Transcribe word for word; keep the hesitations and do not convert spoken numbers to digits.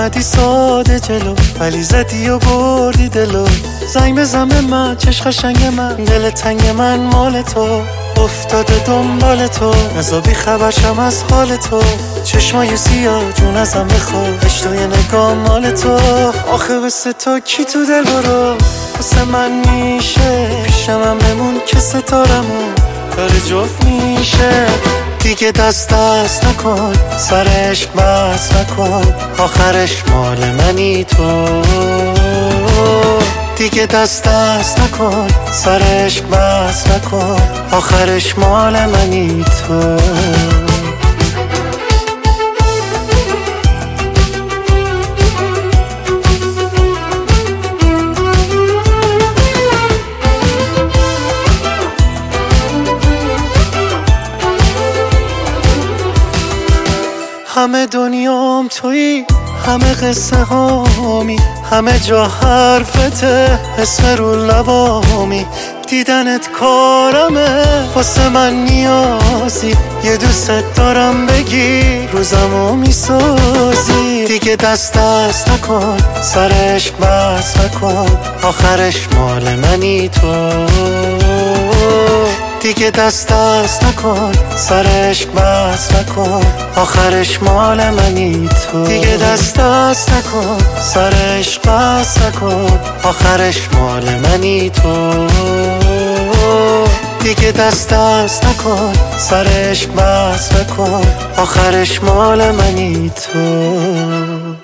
اومدی ساده جلو ولی زدی و بردی دلو. زنگ بزن به من چش قشنگ من، دل تنگ من مال تو، افتاده دنبال تو، نزا بی خبرشم از حال تو. چشمای سیاه جون ازم بخواه، عشق یه نگاه مال تو. آخه بسه تو کی تو دل برو واسه من میشه، پیشم هم بمون که ستارمون داره جفت میشه. دیگه دست دست نکن، سر عشق بس نکن، آخرش مال منی تو. دیگه دست دست نکن، سر عشق بس نکن، آخرش مال منی تو. همه دنیام تویی، همه قصه هامی، همه جا حرفته، اسم رو لبامی. دیدنت کارمه، واسه من نیازی، یه دوست دارم بگی روزمو میسازی. دیگه دست دست نکن، سر عشق بس نکن، آخرش مال منی تو. دیگه دست دست نکن، سر عشق بس نکن، آخرش مال منی تو. دیگه دست دست نکن، سر عشق بس نکن، آخرش مال منی تو. دیگه دست دست نکن، سر عشق بس نکن، آخرش مال منی تو.